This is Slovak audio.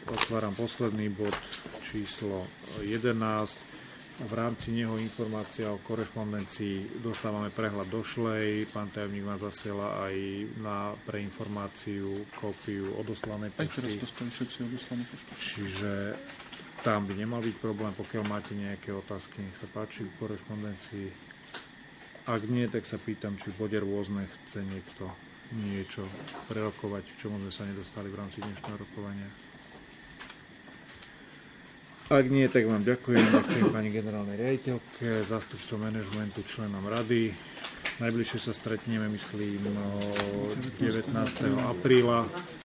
otváram posledný bod číslo 11. V rámci neho informácia o korešpondencii dostávame prehľad došlej. Pán tajomník ma zasiela aj pre informáciu kópiu odoslanej pošty. Aj teraz dostali všetci odoslané pošty. Čiže tam by nemal byť problém, pokiaľ máte nejaké otázky, nech sa páči v korešpondencii. Ak nie, tak sa pýtam, či v bode rôzne chce niekto niečo prerokovať, k čomu sme sa nedostali v rámci dnešného rokovania. Ak nie, tak vám ďakujem pani generálnej riaditeľke, zástupcom manažmentu, členom rady. Najbližšie sa stretneme, myslím, 19. apríla.